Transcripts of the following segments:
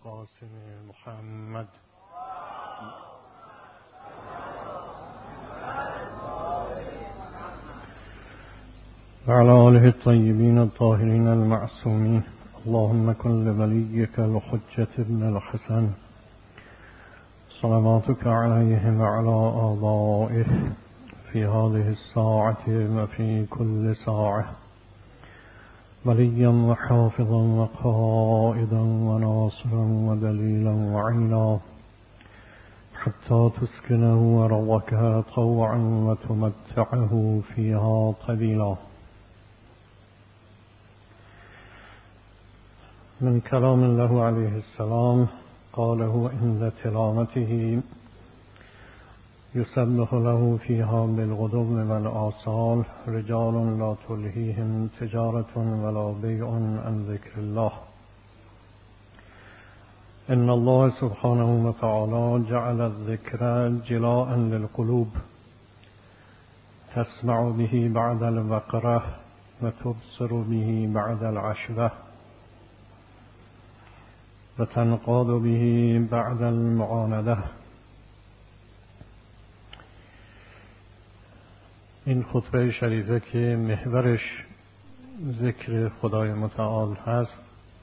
القاسم محمد وعلى آله الطيبين الطاهرين المعصومين. اللهم كن لوليك الحجة ابن الحسن صلواتك عليه وعلى آبائه في هذه الساعة وفي كل ساعة وليا وحافظا وقائدا وناصرا ودليلا وعينا حتى تسكنه أرضك طوعا وتمتعه فيها طويلا. من كلام الله عليه السلام قاله عند تلاوته يسبح له فيها بالغدو والآصال رجال لا تلهيهم تجارة ولا بيع عن ذكر الله. إن الله سبحانه وتعالى جعل الذكر جلاء للقلوب تسمع به بعد الوقرة وتبصر به بعد العشوة وتنقاد به بعد المعاندة. این خطبه شریفه که محورش ذکر خدای متعال هست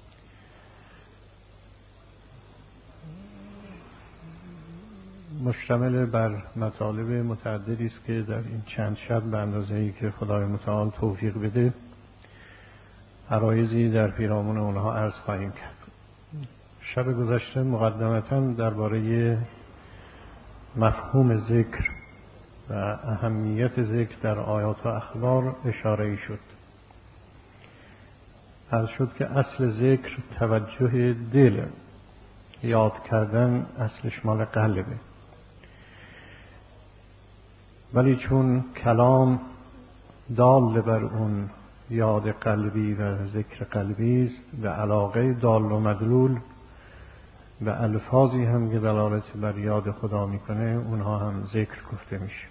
مشتمل بر مطالب متعددی است که در این چند شب به اندازه‌ای که خدای متعال توفیق بده عرایضی در پیرامون اونها عرض خواهیم کرد. شب گذشته مقدمتاً درباره مفهوم ذکر و اهمیت ذکر در آیات و اخبار اشاره شد. عرض شد که اصل ذکر توجه دل، یاد کردن اصلش مال قلبه، ولی چون کلام دال بر اون یاد قلبی و ذکر قلبی است و علاقه دال و مدلول و الفاظی هم که دلالت بر یاد خدا میکنه اونها هم ذکر گفته میشه.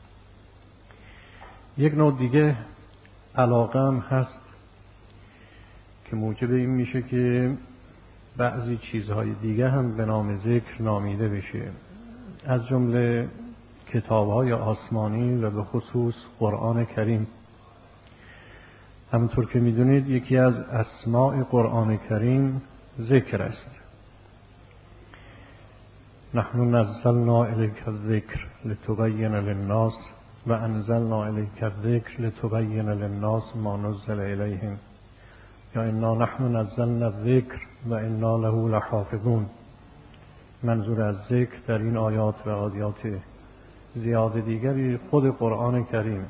یک نوع دیگه علاقه هم هست که موجب این میشه که بعضی چیزهای دیگه هم به نام ذکر نامیده بشه، از جمله کتابهای آسمانی و به خصوص قرآن کریم. همونطور که میدونید یکی از اسماء قرآن کریم ذکر است. نحن نزلنا الیک الذکر لتبین للناس و انزلنا الیک الذکر لتبین للناس ما نزل الیهم یا انا نحن نزلنا الذکر و انا له لحافظون. منظور از ذکر در این آیات و آیات زیاد دیگری خود قرآن کریم.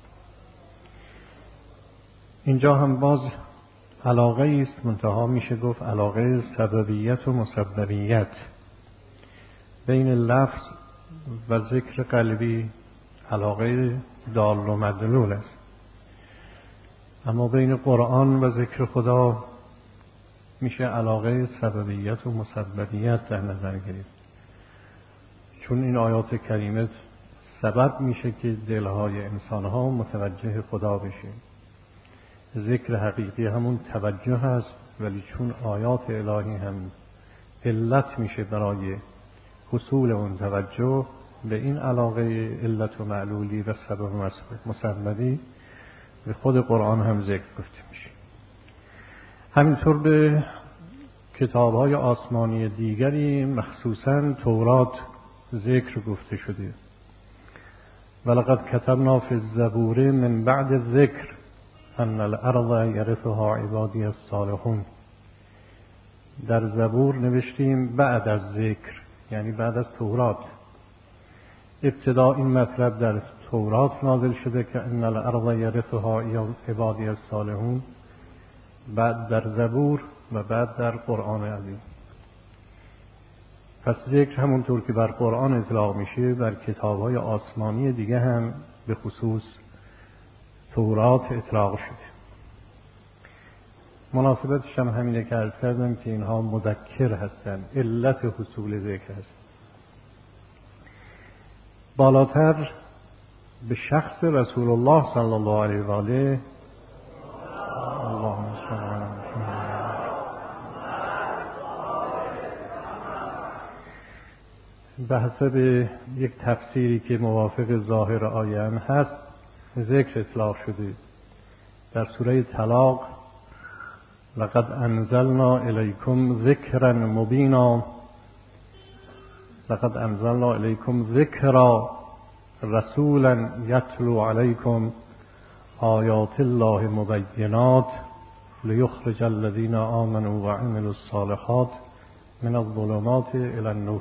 اینجا هم باز علاقه است، منتها میشه گفت علاقه سببیت و مسببیت بین لفظ و ذکر قلبی، علاقه دال و مدلول است. اما بین قرآن و ذکر خدا میشه علاقه سببیت و مسببیت در نظر گرفت، چون این آیات کریمه سبب میشه که دلهای انسانها متوجه خدا بشه. ذکر حقیقی همون توجه هست، ولی چون آیات الهی هم علت میشه برای حصول اون توجه، به این علاقه علت و معلولی و سبب مسببی به خود قرآن هم ذکر گفته میشه. همینطور به کتاب‌های آسمانی دیگری مخصوصاً تورات ذکر گفته شده. ولقد کتبنا فی الزبور من بعد الذکر ان الارض یرثها عبادی الصالحون. در زبور نوشتیم بعد از ذکر، یعنی بعد از تورات. ابتدا این مطلب در تورات نازل شده که ان الارض یرثها عبادی الصالحون، بعد در زبور و بعد در قرآن عظیم. پس ذکر همونطور که بر قرآن اطلاق میشه بر کتاب‌های آسمانی دیگه هم به خصوص تورات اطلاق شده. مناسبتش هم همینه که عرض کردم که اینها مذکر هستند، علت حصول ذکر هست. بالاتر به شخص رسول الله صلی الله علیه و آله اللهم صل علی محمد به حسب یک تفسیری که موافق ظاهر آیه هم هست ذکر اطلاق شده. در سوره طلاق لقد انزلنا الیکم ذکرا مبینا، لقد انزلنا الیکم ذکرا رسولا یتلو علیکم آیات الله مبینات لیخرج الذین آمنوا وعملوا الصالحات من الظلمات الی النور.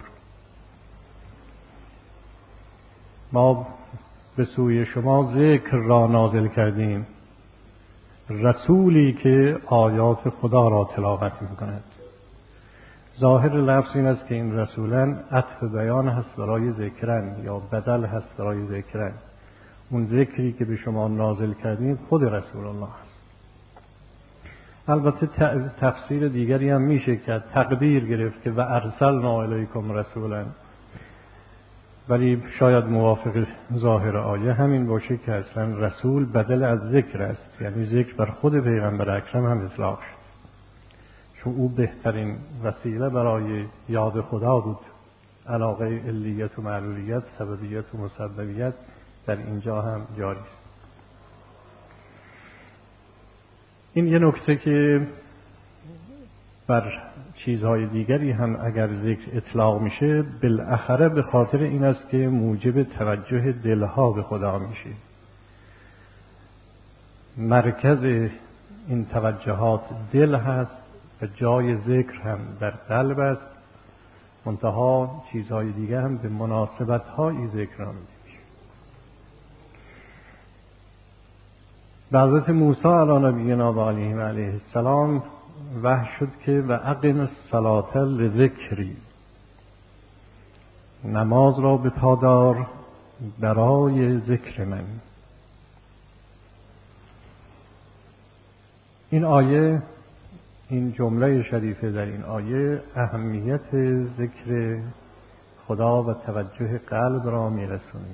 ما به سوی شما ذکر را نازل کردیم، رسولی که آیات خدا را تلاوت می‌کند. ظاهر لفظ این است که این رسولان عطف بیان هست برای ذکرن یا بدل هست برای ذکرن. اون ذکری که به شما نازل کردیم خود رسول الله است. البته تفسیر دیگری هم میشه که تقدیر گرفت که و ارسلنا الیکم رسولا، ولی شاید موافق ظاهر آیه همین باشه که اصلا رسول بدل از ذکر است، یعنی ذکر بر خود پیغمبر اکرم هم اطلاق شد، چون او بهترین وسیله برای یاد خدا بود. علاقه علیت و معلولیت، سببیت و مسببیت در اینجا هم جاری است. این یه نکته که بر چیزهای دیگری هم اگر ذکر اطلاق میشه بالاخره به خاطر این است که موجب توجه دلها به خدا میشه. مرکز این توجهات دل هست و جای ذکر هم در قلب است، منتها چیزهای دیگه هم به مناسبت‌های ذکر آمده میشه. به حضرت موسی علی نبینا و علیه السلام وحی شد که و اقم الصلاة لذکری، نماز را به پا دار برای ذکر من. این آیه، این جمله شریفه در این آیه اهمیت ذکر خدا و توجه قلب را میرسونه.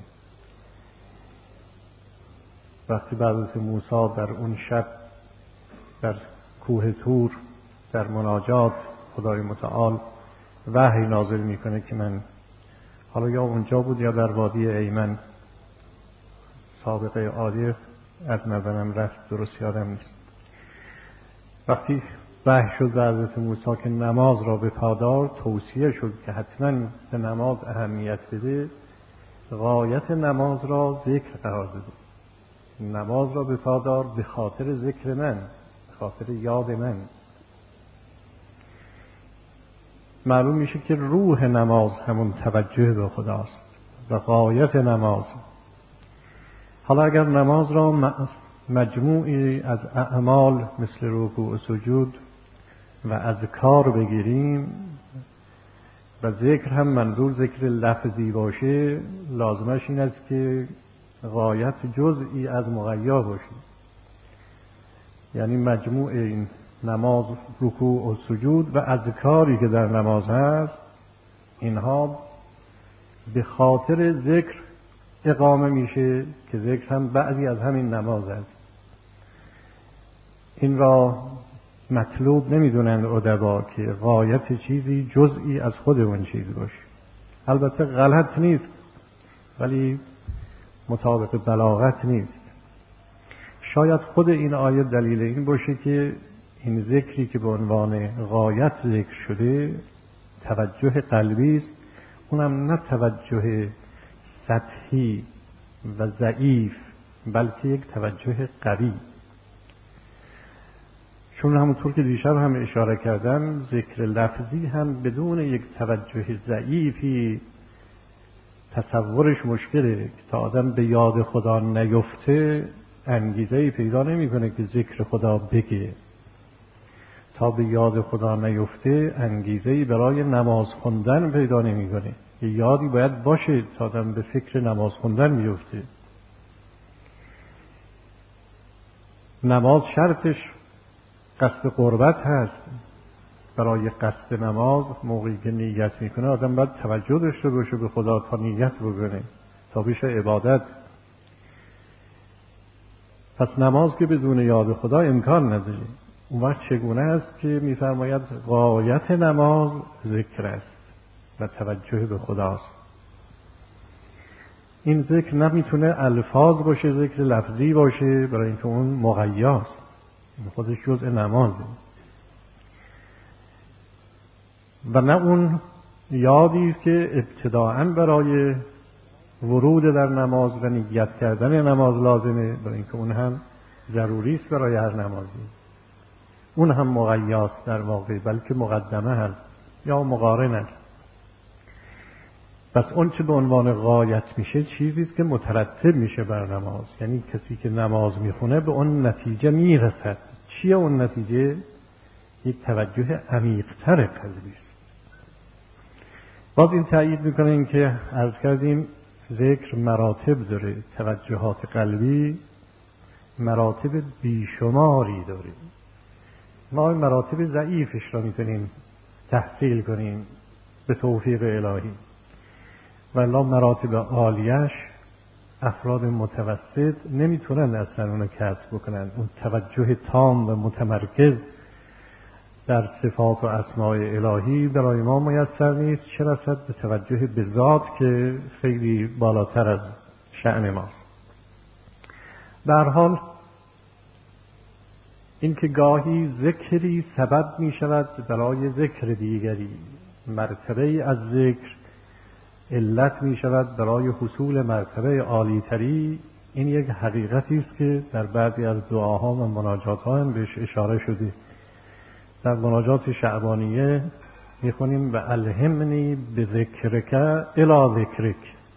وقتی حضرت موسی در اون شب در کوه طور در مناجات خدای متعال وحی نازل میکنه که من حالا یا اونجا بود یا در وادی ایمن، سابقه عالی از نظرم رفت، درست یادم نیست. وقتی وحی شد به حضرت موسی که نماز را به پادار، توصیه شد که حتما به نماز اهمیت بده، غایت نماز را ذکر قرار بده. نماز را به پادار به خاطر ذکر من، به خاطر یاد من. معلوم میشه که روح نماز همون توجه به خداست و غایت نماز. حالا اگر نماز را مجموعی از اعمال مثل رکوع و سجود و اذکار بگیریم و ذکر هم منظور ذکر لفظی باشه، لازمش این است که غایت جزئی از مغیا باشه. یعنی مجموع این نماز، رکوع و سجود و اذکاری که در نماز هست، اینها به خاطر ذکر اقامه میشه که ذکر هم بعضی از همین نماز است. این را مطلوب نمیدونند ادبا که غایت چیزی جزئی از خود اون چیز باشه. البته غلط نیست ولی مطابق بلاغت نیست. شاید خود این آیه دلیل این باشه که این ذکری که به عنوان غایت ذکر شده توجه قلبی است، اونم نه توجه سطحی و ضعیف بلکه یک توجه قوی. چون همونطور که دیشب هم اشاره کردم، ذکر لفظی هم بدون یک توجه ضعیفی تصورش مشکله. تا آدم به یاد خدا نیفته انگیزه‌ای پیدا نمی‌کنه که ذکر خدا بگه. تا به یاد خدا نیفته انگیزه‌ای برای نماز خوندن پیدا نمی‌کنه. یه یادی باید باشه تا آدم به فکر نماز خوندن میفته. نماز شرطش قصد قربت هست. برای قصد نماز موقعی که نیت میکنه آدم باید توجه داشته باشه به خدا تا نیت بکنه تا بشه عبادت. پس نماز که بدون یاد خدا امکان نداره. اون وقت چگونه است که میفرماید غایت نماز ذکر است و توجه به خداست. این ذکر نمیتونه الفاظ باشه، ذکر لفظی باشه، برای اینکه اون مغیاست، این خودش جزء نمازه. و نه اون یادی است که ابتداءً برای ورود در نماز و نیت کردن نماز لازمه، برای اینکه اون هم ضروری است برای هر نمازی. اون هم مغیاست در واقع، بلکه مقدمه هست یا مقارن است. پس اون چه به عنوان غایت میشه چیزی است که مترتب میشه بر نماز، یعنی کسی که نماز میخونه به اون نتیجه میرسد. چیه اون نتیجه؟ یک توجه عمیق‌تر قلبی است. باز این تأیید میکنه این که عرض کردیم ذکر مراتب داره، توجهات قلبی مراتب بیشماری داره. ما این مراتب ضعیفش را میتونیم تحصیل کنیم به توفیق الهی، ولی مراتب عالیش افراد متوسط نمیتونن اصلا اونو کسب بکنن. اون توجه تام و متمرکز در صفات و اسماء الهی برای ما میسر نیست، چه رسد به توجه به ذات که خیلی بالاتر از شأن ماست. به هر حال این که گاهی ذکری سبب می شود برای ذکر دیگری، مرتبه از ذکر علت می شود برای حصول مرتبه عالی تری، این یک حقیقتی است که در بعضی از دعاها و مناجات‌ها هم بهش اشاره شده. در مناجات شعبانیه میخونیم و الهمنی به ذکرک الی ذکرک،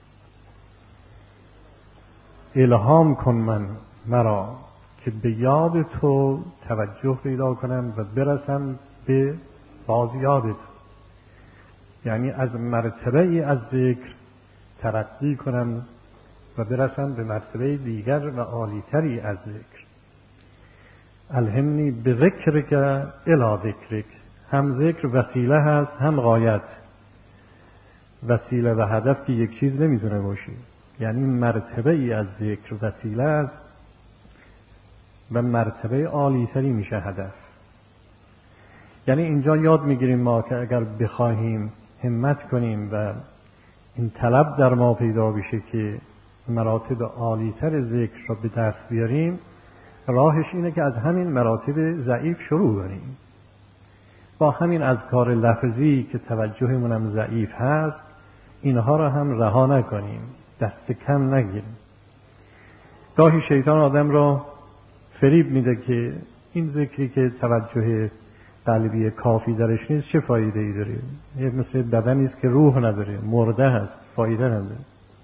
الهام کن من مرا که به یاد تو توجه پیدا کنم و برسم به باز یاد تو، یعنی از مرتبه ای از ذکر ترقی کنم و برسم به مرتبه دیگر و عالیتری از ذکر. الهمنی به ذکرک الی ذکرک، هم ذکر وسیله هست هم غایت. وسیله و هدف که یک چیز نمیتونه باشه، یعنی مرتبه ای از ذکر وسیله است و مرتبه عالی تری میشه هدف. یعنی اینجا یاد میگیریم ما که اگر بخواهیم همت کنیم و این طلب در ما پیدا بشه که مراتب عالی تر ذکر را به دست بیاریم، راهش اینه که از همین مراتب ضعیف شروع کنیم، با همین اذکار لفظی که توجهمون هم ضعیف هست اینها را هم رها نکنیم، دست کم نگیریم. گاهی شیطان آدم را فریب میده که این ذکری که توجه قلبی کافی درش نیست چه فایده ای داره، یه مثل بدنی است که روح نداره، مرده هست، فایده نداره.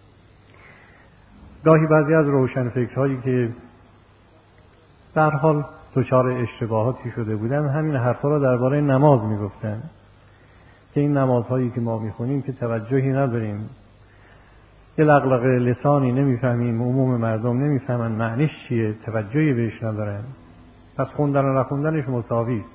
گاهی بعضی از روشن فکرهایی که در حال دچار اشتباهاتی شده بودن همین حرفا را درباره نماز میگفتن که این نمازهایی که ما میخونیم که توجهی نداریم، یه لغلقه لسانی نمیفهمیم، عموم مردم نمیفهمن معنیش چیه، توجهی بهش ندارن، پس خوندن و نخوندنش مساوی است.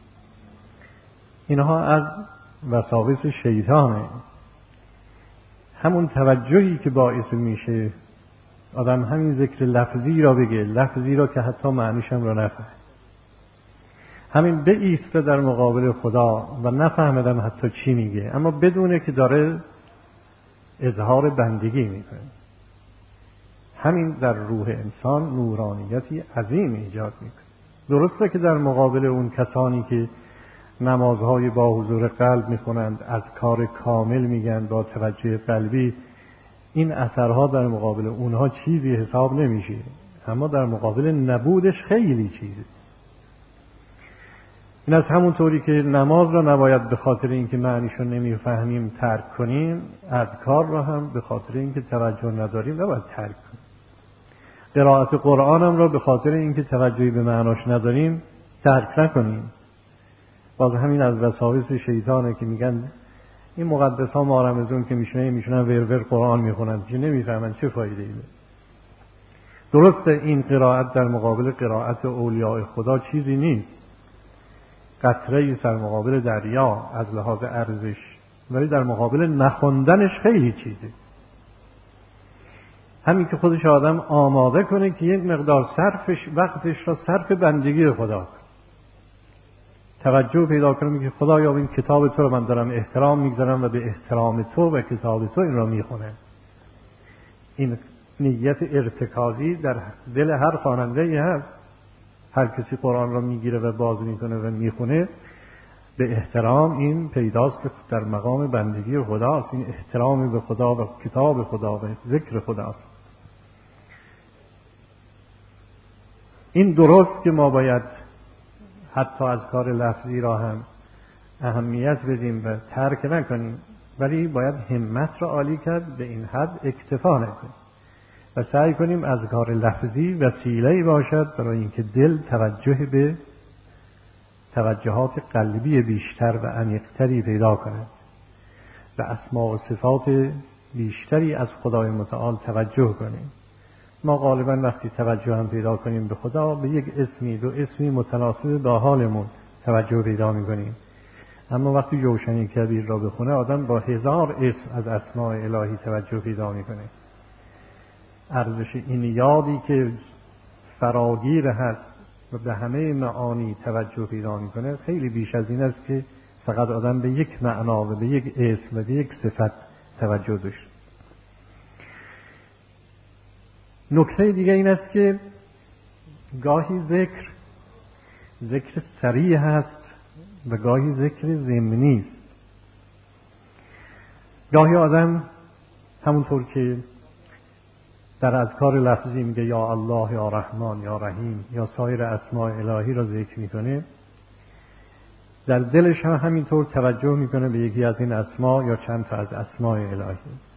اینها از وساوس شیطانه. همون توجهی که باعث میشه آدم همین ذکر لفظی را بگه، لفظی را که حتی معنیش هم را نفهم، همین بایسته در مقابل خدا و نفهمدم حتی چی میگه، اما بدونه که داره اظهار بندگی میکنه، همین در روح انسان نورانیتی عظیم ایجاد میکنه. درسته که در مقابل اون کسانی که نمازهای با حضور قلب میخونند، از کار کامل میگن با توجه قلبی، این اثرها در مقابل اونها چیزی حساب نمیشه، اما در مقابل نبودش خیلی چیزی. این از همون طوری که نماز را نباید به خاطر اینکه معنیشو نمیفهمیم ترک کنیم، اذکار را هم به خاطر اینکه توجه نداریم نباید ترک کنیم. قرائت قرآن هم را به خاطر اینکه توجهی به معناش نداریم ترک نکنیم. باز همین از وساوس شیطانه که میگن این مقدس ها مارمزون که میشونن ور قرآن میخونن که نمیفهمن چه فایده ایه. درسته این قرائت در مقابل قرائت اولیاء خدا چیزی نیست، قطره‌ای در مقابل دریا از لحاظ ارزش، ولی در مقابل نخوندنش خیلی چیزه. همین که خودش آدم آماده کنه که یک مقدار وقتش را صرف بندگی خدا کنه، توجه پیدا کنم که خدایا این کتاب تو رو من دارم احترام میگذارم و به احترام تو و کتاب تو این را میخونم. این نیت ارتکازی در دل هر خواننده‌ای هست. هر کسی قرآن را میگیره و باز میکنه و میخونه به احترام این پیداست که در مقام بندگی خداست. این احترام به خدا و کتاب خدا و ذکر خداست. این درست که ما باید حتی از کار لفظی را هم اهمیت بدیم و ترک نکنیم، ولی باید همت را عالی کرد، به این حد اکتفا نکنیم و سعی کنیم از کار لفظی وسیله‌ای باشد برای اینکه دل توجه به توجهات قلبی بیشتر و عمیق‌تری پیدا کند و اسماء و صفات بیشتری از خدای متعال توجه کنیم. ما غالبا وقتی توجه هم پیدا کنیم به خدا، به یک اسمی دو اسمی متناسب با حالمون توجه پیدا می‌کنیم. اما وقتی جوشنی کبیر را بخونه، آدم با 1000 اسم از اسماء الهی توجه پیدا می‌کنه. ارزش این یادی که فراگیر هست و به همه معانی توجه پیدا می‌کنه خیلی بیش از این است که فقط آدم به یک معنا و به یک اسم و به یک صفت توجه داشته. نکته دیگه این است که گاهی ذکر صریح هست و گاهی ذکر ضمنی است. گاهی آدم همونطور که در اذکار لفظی میگه یا الله یا رحمان یا رحیم یا سایر اسماء الهی را ذکر میکنه، در دلش هم همینطور توجه میکنه به یکی از این اسما یا چند تا از اسماء الهی.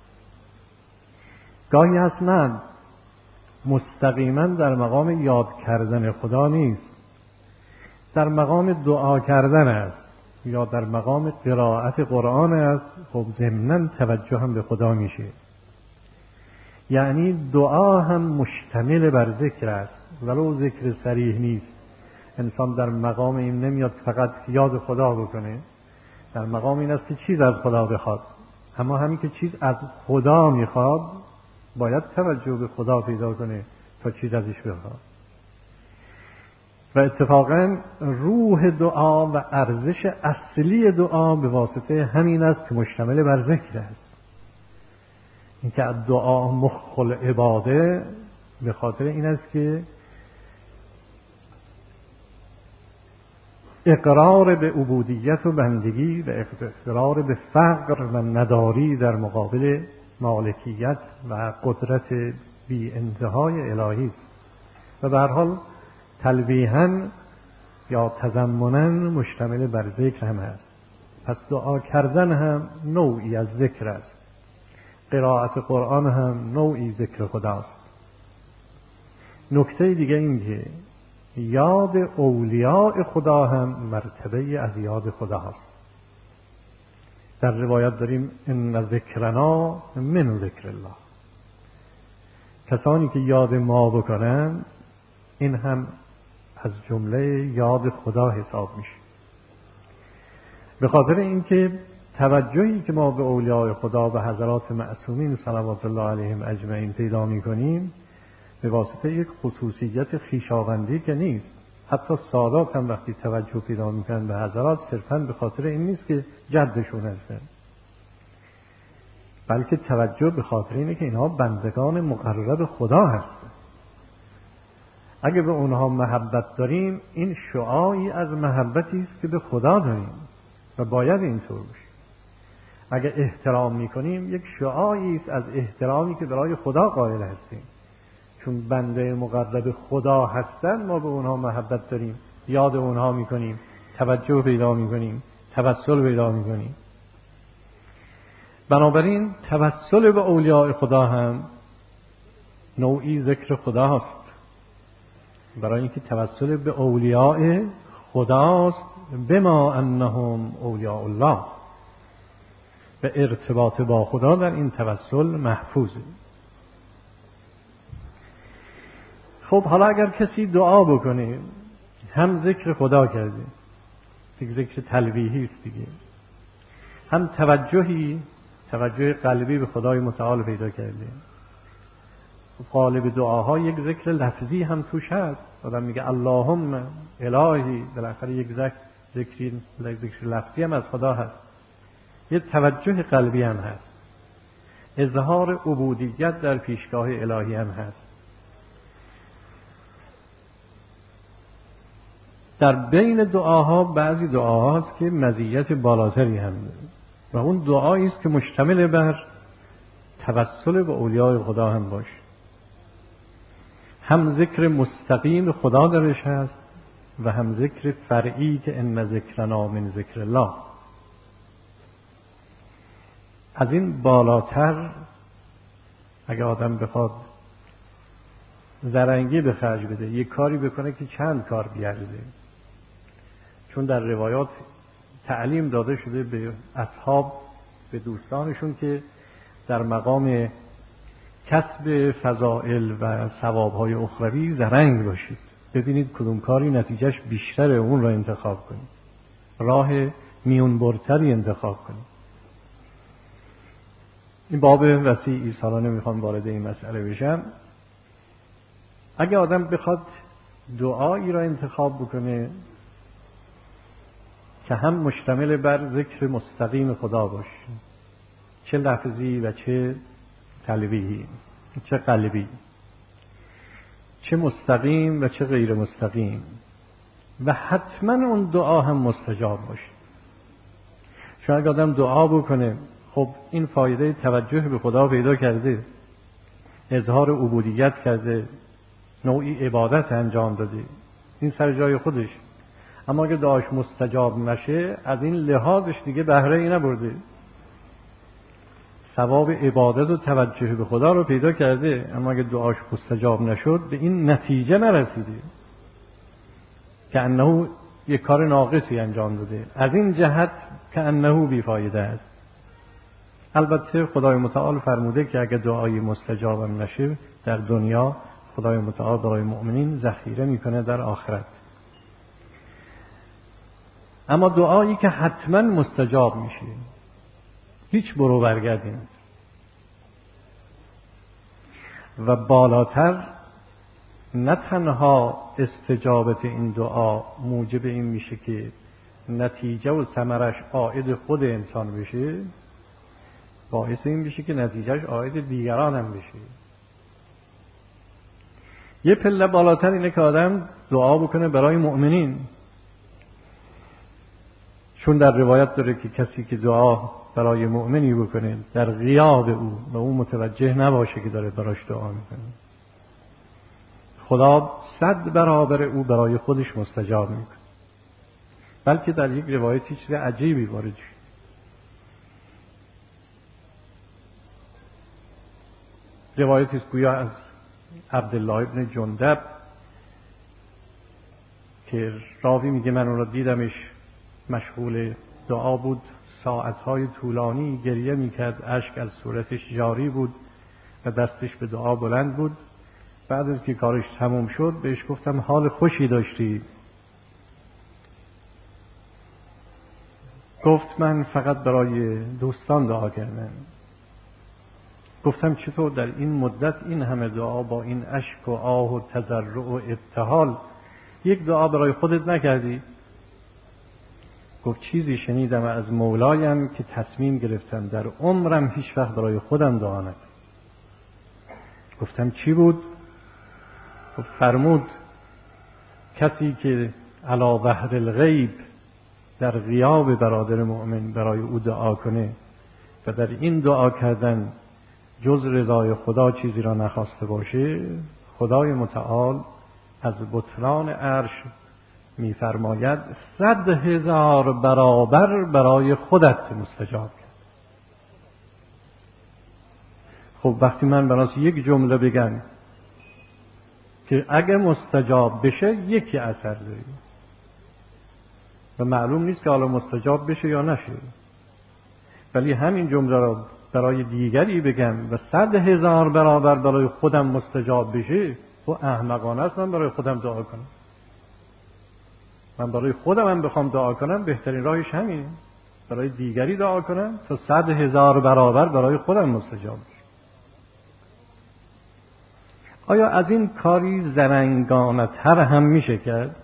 گاهی هست نه، مستقیما در مقام یاد کردن خدا نیست، در مقام دعا کردن است یا در مقام قرائت قرآن است. خب ضمناً توجه هم به خدا میشه. یعنی دعا هم مشتمل بر ذکر است ولو ذکر صریح نیست. انسان در مقام این نمیاد فقط یاد خدا بکنه، در مقام این است که چیز از خدا بخواد. اما همین که چیز از خدا میخواد باید توجه به خدا پیدا کنه تا چیز ازش بخواد. و اتفاقا روح دعا و ارزش اصلی دعا به واسطه همین است که مشتمل بر ذکر است. اینکه دعا مخ العباده به خاطر این است که اقرار به عبودیت و بندگی و اقرار به فقر و نداری در مقابل مالکیت و قدرت بی انتهای الهی است و به هر حال تلویحاً یا تضمناً مشتمل بر ذکر هم است. پس دعا کردن هم نوعی از ذکر است، قرائت قرآن هم نوعی ذکر خداست. نکته دیگه این که یاد اولیاء خدا هم مرتبه از یاد خدا هست. در روایت داریم ان ذکرنا من ذکر الله. کسانی که یاد ما بکنن این هم از جمله یاد خدا حساب میشه. به خاطر اینکه توجهی که ما به اولیاء خدا و حضرات معصومین صلوات الله علیهم اجمعین پیدا میکنیم به واسطه یک خصوصیت خویشاوندی که نیست. حتی سادات هم وقتی توجه پیدا میکنن به حضرات صرفاً به خاطر این نیست که جدشون هستن، بلکه توجه به خاطر اینه که اینها بندگان مقرب خدا هستن. اگه به اونها محبت داریم این شعاعی از محبتی است که به خدا داریم و باید اینطور باشه. اگه احترام میکنیم یک شعاعی است از احترامی که برای خدا قائل هستیم. چون بنده مقرب خدا هستن ما به اونها محبت داریم، یاد اونها میکنیم، توجه پیدا میکنیم، توسل پیدا میکنیم. بنابراین توسل به اولیاء خدا هم نوعی ذکر خدا هست، برای اینکه توسل به اولیاء خداست بما انهم اولیاء الله و ارتباط با خدا در این توسل محفوظه. خب حالا اگر کسی دعا بکنه هم ذکر خدا کرده، ذکر تلویحی است دیگه، هم توجه قلبی به خدای متعال پیدا کرده. غالب دعاها یک ذکر لفظی هم توش هست. آدم میگه اللهم الهی، بالاخره یک ذکر لفظی هم از خدا هست. یک توجه قلبی هم هست. اظهار عبودیت در پیشگاه الهی هم هست. در بین دعاها بعضی دعاهاست که مزیت بالاتری هم داره و اون دعایی است که مشتمل بر توسل به اولیاء خدا هم باشه. هم ذکر مستقیم خدا درش هست و هم ذکر فرعی که ان ذکرنا من ذکر الله. از این بالاتر اگه آدم بخواد زرنگی به خرج بده یک کاری بکنه که چند کار بیارزه، چون در روایات تعلیم داده شده به اصحاب، به دوستانشون که در مقام کسب فضائل و ثوابهای اخروی زرنگ باشید، ببینید کدوم کاری نتیجهش بیشتره اون را انتخاب کنید، راه میون برتری انتخاب کنید. این باب وسیعی، سالا نمیخوام وارد این مسئله بشم. اگه آدم بخواد دعایی را انتخاب بکنه که هم مشتمل بر ذکر مستقیم خدا باشه، چه لفظی و چه قلبی، چه قلبی، چه مستقیم و چه غیر مستقیم، و حتما اون دعا هم مستجاب باشه. چون اگه آدم دعا بکنه، خب این فایده توجه به خدا پیدا کرده، اظهار عبودیت کرده، نوعی عبادت انجام داده، این سر جای خودش. اما اگه دعاش مستجاب نشه، از این لحاظش دیگه بهره ای نبرده، ثواب عبادت و توجه به خدا رو پیدا کرده، اما اگه دعاش مستجاب نشد به این نتیجه نرسیده که انه یک کار ناقصی انجام داده. از این جهت که انه بیفایده است. البته خدای متعال فرموده که اگه دعای مستجاب نشه در دنیا، خدای متعال برای مؤمنین ذخیره میکنه در آخرت. اما دعایی که حتما مستجاب میشه، هیچ برو برگردی نیست. و بالاتر نه تنها استجابت این دعا موجب این میشه که نتیجه و ثمرش عائد خود انسان بشه، باعث این میشه که نتیجهش عائد دیگران هم بشه. یه پله بالاتر اینه که آدم دعا بکنه برای مؤمنین، چون در روایت داره که کسی که دعا برای مؤمنی بکنه در غیاب او و او متوجه نباشه که داره براش دعا میکنه، خدا 100 برابر او برای خودش مستجاب میکنه. بلکه در یک روایتی چیز عجیبی وارد شد. روایتی است گویا از عبدالله ابن جندب که راوی میگه من اون را دیدمش مشغول دعا بود، ساعتهای طولانی گریه میکرد، اشک از صورتش جاری بود و دستش به دعا بلند بود. بعد از که کارش تموم شد بهش گفتم حال خوشی داشتی؟ گفت من فقط برای دوستان دعا کردم. گفتم چطور در این مدت این همه دعا با این اشک و آه و تضرع و ابتهال یک دعا برای خودت نکردی؟ گفت چیزی شنیدم از مولایم که تصمیم گرفتم در عمرم هیچ وقت برای خودم دعا نکنم. گفتم چی بود؟ گفت فرمود کسی که علی ظهر الغیب در غیاب برادر مؤمن برای او دعا کنه و در این دعا کردن جز رضای خدا چیزی را نخواسته باشه، خدای متعال از بطلان عرش میفرماید 100,000 برابر برای خودت مستجاب کرد. خب وقتی من برای یک جمله بگم که اگه مستجاب بشه یکی اثر داره و معلوم نیست که حالا مستجاب بشه یا نشه، ولی همین جمله را برای دیگری بگم و 100,000 برابر برای خودم مستجاب بشه، خب احمقانه است من برای خودم دعا کنم. من برای خودم هم بخوام دعا کنم بهترین راهش همینه، برای دیگری دعا کنم تا 100,000 برابر برای خودم مستجاب بشه. آیا از این کاری زرنگانه تر هم میشه کرد؟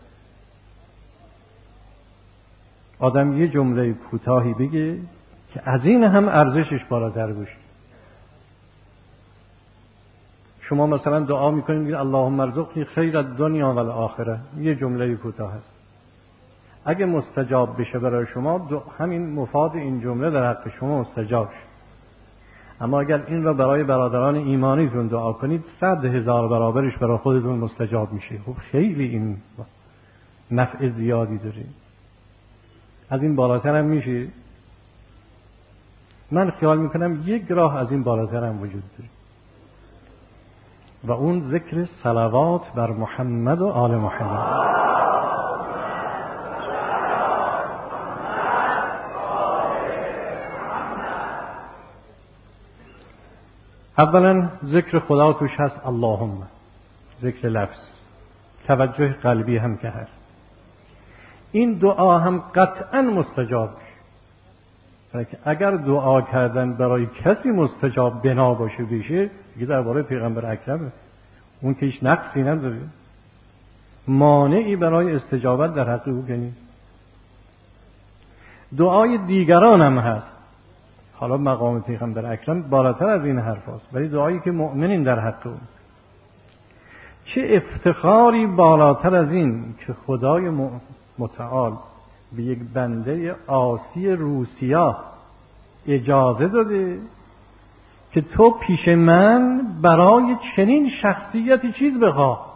آدم یه جمله کوتاهی بگه که از این هم ارزشش بالاتر بشه. شما مثلا دعا میکنید میگید اللهم ارزقنی خیر الدنیا و الاخره، یه جمله کوتاه هست. اگه مستجاب بشه برای شما همین مفاد این جمله در حق شما مستجاب شد. اما اگر این را برای برادران ایمانیتون دعا کنید 100,000 برابرش برای خودتون مستجاب میشه. خب خیلی این نفع زیادی داره. از این بالاتر هم میشه. من خیال میکنم یک راه از این بالاتر هم وجود داره و اون ذکر صلوات بر محمد و آل محمد. اولا ذکر خدا توش هست، اللهم، ذکر لفظ، توجه قلبی هم که هست. این دعا هم قطعا مستجاب میشه. اگر دعا کردن برای کسی مستجاب بنا باشه بشه، دیگه درباره پیغمبر اکرمه، اون که هیچ نقصی نداره، مانعی برای استجابت در حق او نیست. دعای دیگران هم هست. حالا مقام پیغمبر اکرم بالاتر از این حرف هست، ولی دعایی که مؤمنین در حق او. چه افتخاری بالاتر از این که خدای متعال به یک بنده عاصی روسیا اجازه داده که تو پیش من برای چنین شخصیتی چیز بخواه.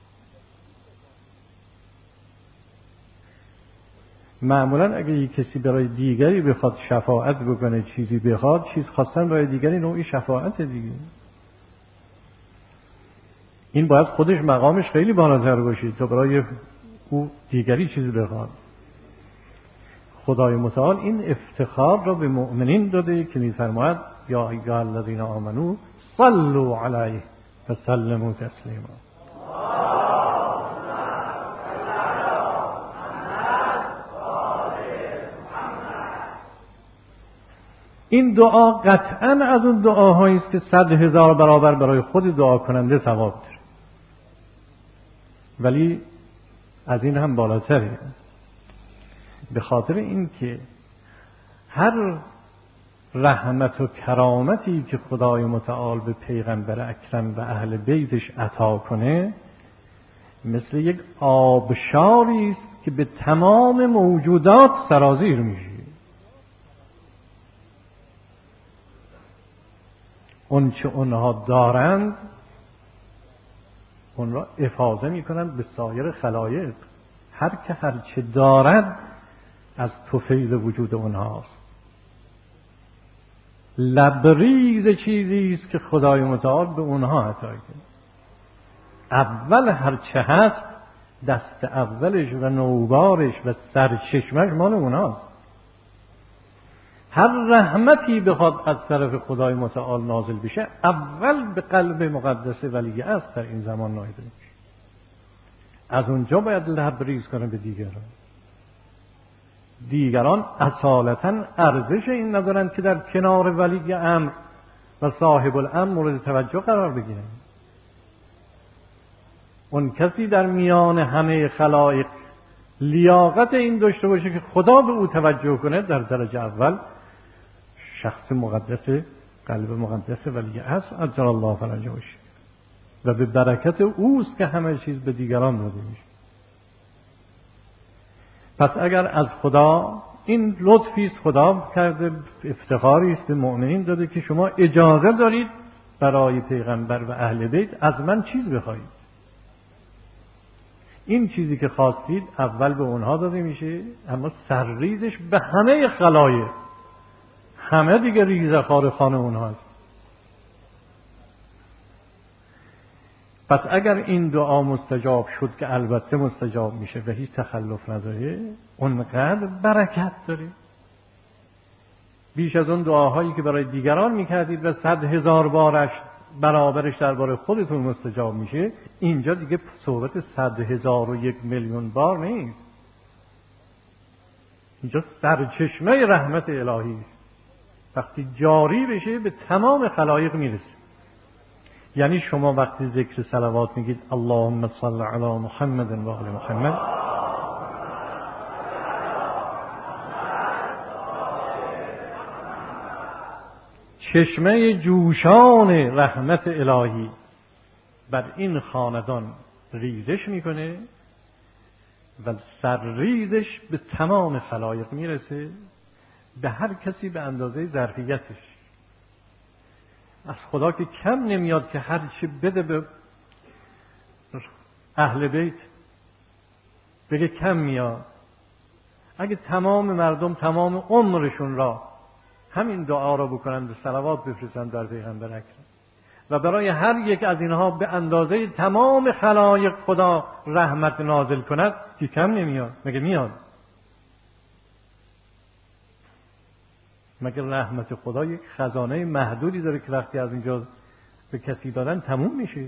معمولا اگه یک کسی برای دیگری بخواد شفاعت بکنه، چیزی بخواد، چیز خواستن برای دیگری نوعی شفاعت دیگه. این باید خودش مقامش خیلی بالاتر باشه تا برای او دیگری چیزی بخواد. خدای متعال این افتخار را به مؤمنین داده که می‌فرماید یا ایها الذین آمنو صلوا علیه و سلموا تسلیما. این دعا قطعاً از اون دعاهایی است که 100,000 برابر برای خود دعا کننده ثواب داره، ولی از این هم بالاتره. به خاطر این که هر رحمت و کرامتی که خدای متعال به پیغمبر اکرم و اهل بیتش عطا کنه مثل یک آبشاری است که به تمام موجودات سرازیر میشه. اون چه اونها دارند اون را افاضه میکنند به سایر خلایق. هر که هر چه دارد از طفیل وجود اونهاست. لبریز چیزی است که خدای متعال به اونها عطا کرده. اول هر چه هست دست اولش و نوبارش و سرچشمش مال اونهاست. هر رحمتی بخواد از طرف خدای متعال نازل بشه اول به قلب مقدس ولی است در این زمان نازل میشه. از اونجا باید لبریز کنه به دیگران اصالتا ارزش این ندارند که در کنار ولی امر و صاحب الامر مورد توجه قرار بگیرن. اون کسی در میان همه خلایق لیاقت این داشته باشه که خدا به او توجه کنه، در درجه اول شخص مقدس، قلب مقدس ولی است عجل الله فرجه باشه و به برکت اوست که همه چیز به دیگران داده میشه. پس اگر از خدا این لطفی است خدا کرده، افتخاری است به مؤمنین داده که شما اجازه دارید برای پیغمبر و اهل بیت از من چیز بخواهید. این چیزی که خواستید اول به اونها داده میشه، اما سرریزش به همه خلایق، همه دیگه ریزخوار خانه اونهاست. پس اگر این دعا مستجاب شد که البته مستجاب میشه و هیچ تخلف نداره، اونقدر برکت داره بیش از اون دعاهایی که برای دیگران میکردید و 100,000 بارش برابرش درباره خودتون مستجاب میشه. اینجا دیگه صحبت 100,000 و 1,000,000 بار نیست. اینجا سرچشمه رحمت الهی است. وقتی جاری بشه به تمام خلایق میرسه. یعنی شما وقتی ذکر صلوات میگید اللهم صل علی محمد و آل محمد، چشمه جوشان رحمت الهی بر این خاندان ریزش میکنه و سرریزش به تمام خلایق میرسه، به هر کسی به اندازه ظرفیتش. از خدا که کم نمیاد که هر چی بده به اهل بیت بگه کم میاد. اگه تمام مردم تمام عمرشون را همین دعا را بکنن و صلوات بفرستن در پیغمبر اکرم و برای هر یک از اینها به اندازه تمام خلایق خدا رحمت نازل کند، که کم نمیاد؟ مگه میاد؟ مگه رحمت خدا یک خزانه محدودی داره که وقتی از اینجا به کسی دادن تموم میشه؟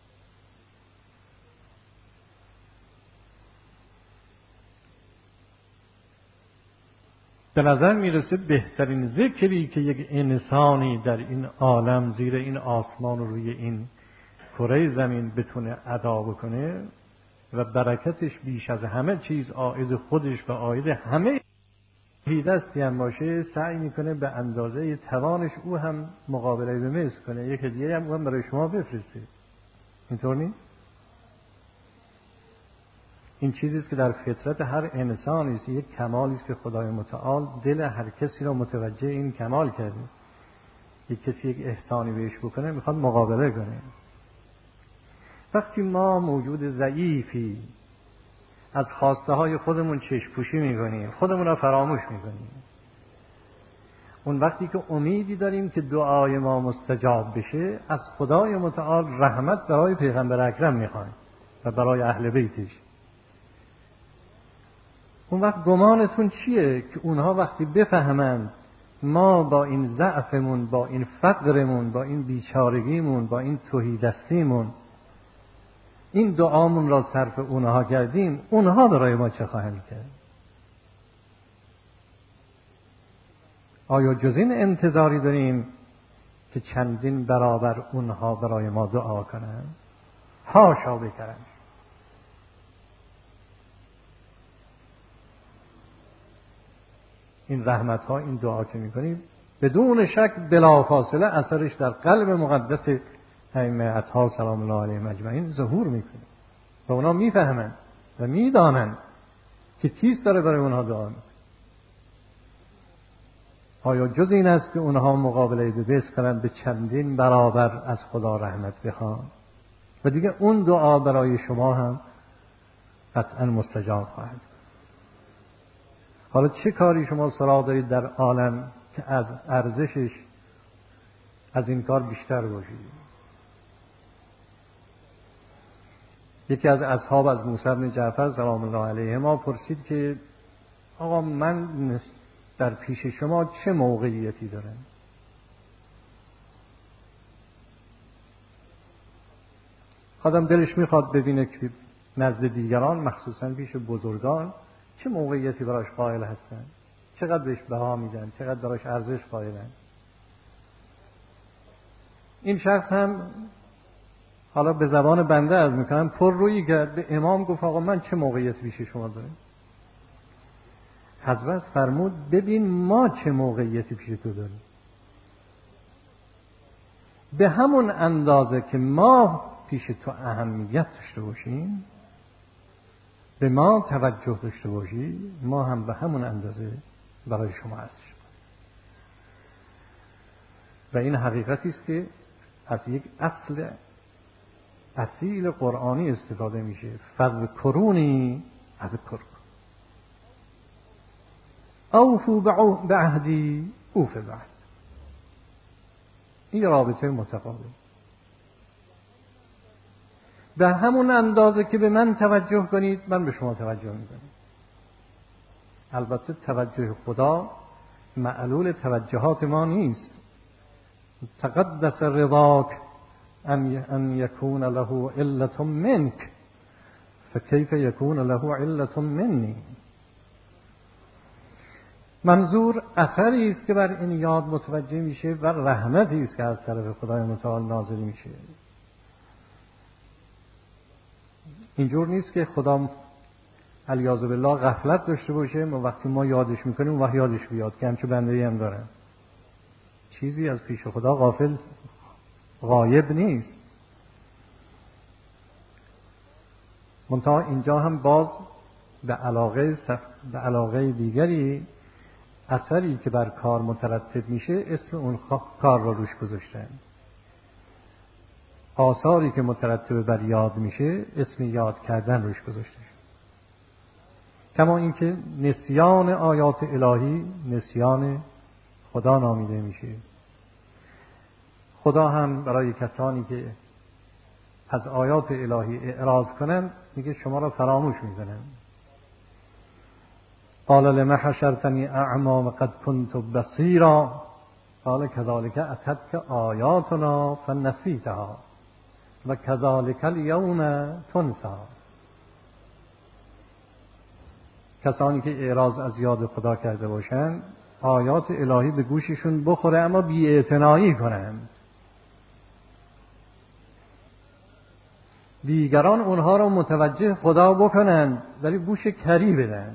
به نظر میرسه بهترین ذکری که یک انسانی در این عالم زیر این آسمان و روی این کره زمین بتونه ادا بکنه و برکتش بیش از همه چیز عائد خودش و عائد همه هیدستی هم باشه، سعی میکنه به اندازه توانش او هم مقابله به مثل کنه، یک هدیه هم برای شما بفرسته. اینطور نیست؟ این چیزی است که در فطرت هر انسانی است، یک کمالی است که خدای متعال دل هر کسی را متوجه این کمال کرده. یک کسی یک احسانی بهش بکنه میخواد مقابله کنه. وقتی ما موجود ضعیفی از خواسته های خودمون چشم پوشی میکنیم، خودمون را فراموش میکنیم، اون وقتی که امیدی داریم که دعای ما مستجاب بشه، از خدای متعال رحمت برای پیغمبر اکرم میخوایم و برای اهل بیتش. اون وقت گمانتون چیه که اونها وقتی بفهمند ما با این ضعفمون، با این فقرمون، با این بیچارگیمون، با این تهیدستیمون این دعامون را صرف اونها کردیم، اونها برای ما چه خواهند کرد؟ آیا جز این انتظاری داریم که چندین برابر اونها برای ما دعا کنند؟ حاشا بکرم. این رحمت ها، این دعا که میکنیم بدون شک بلافاصله اثرش در قلب مقدس ائمه اطهار سلام الله علیهم اجمعین ظهور میکنه و اونا میفهمن و میدانن که کیست داره برای اونها دعا میکنه. آیا جز این است که اونها مقابله به بس کنن به چندین برابر از خدا رحمت بخوان و دیگه اون دعا برای شما هم قطعا مستجاب خواهد. حالا چه کاری شما سراغ دارید در عالم که از ارزشش از این کار بیشتر باشید؟ یکی از اصحاب از موسی بن جعفر سلام الله علیه ما پرسید که آقا من در پیش شما چه موقعیتی دارم؟ آدم دلش میخواد ببینه که نزد دیگران مخصوصا پیش بزرگان چه موقعیتی براش قائل هستن، چقدر بهش بها میدن، چقدر براش ارزش قائلن. این شخص هم حالا به زبان بنده از میکنم پر روی کرد، به امام گفت آقا من چه موقعیتی پیش شما دارم؟ حضرت فرمود ببین ما چه موقعیتی پیش تو داریم. به همون اندازه که ما پیش تو اهمیت داشته باشیم، به ما توجه داشته باشی، ما هم به همون اندازه برای شما هستیم. و این حقیقتی است که از یک اصل اصیل قرآنی استفاده میشه. فذکرونی اذکرکم اوفوا بعهدی اوف بعهد. این رابطه متقابل. به همون اندازه که به من توجه کنید من به شما توجه میکنم. البته توجه خدا معلول توجهات ما نیست. تقدس رضاک ان یکون له علة منک فکیف یکون له علة منی. منظور اثری است که بر این یاد متوجه میشه و رحمتی است که از طرف خدای متعال نازل میشه. اینجور نیست که خدا علیاذ بالله غفلت داشته باشه و وقتی ما یادش میکنیم اون وقت یادش بیاد که همچون بنده‌ای هم داره. چیزی از پیش خدا غافل غایب نیست. منتها اینجا هم باز به علاقه دیگری اثری که بر کار مترتب میشه اسم اون کار را روش گذاشتن. آثاری که مترتب بر یاد میشه اسم یاد کردن روش گذاشته. کما اینکه نسیان آیات الهی نسیان خدا نامیده میشه. خدا هم برای کسانی که از آیات الهی اعراض کنند میگه شما را فراموش میکنم. قال لما حشرتنی اعمی وقد كنت بصیرا قال كذلك اتتك آیاتنا فنسیتها و كذلك اليوم تنسی. کسانی که اعراض از یاد خدا کرده باشند آیات الهی به گوششون بخوره اما بی‌اعتنایی کنند. دیگران اونها را متوجه خدا بکنند ولی گوش کری بدن.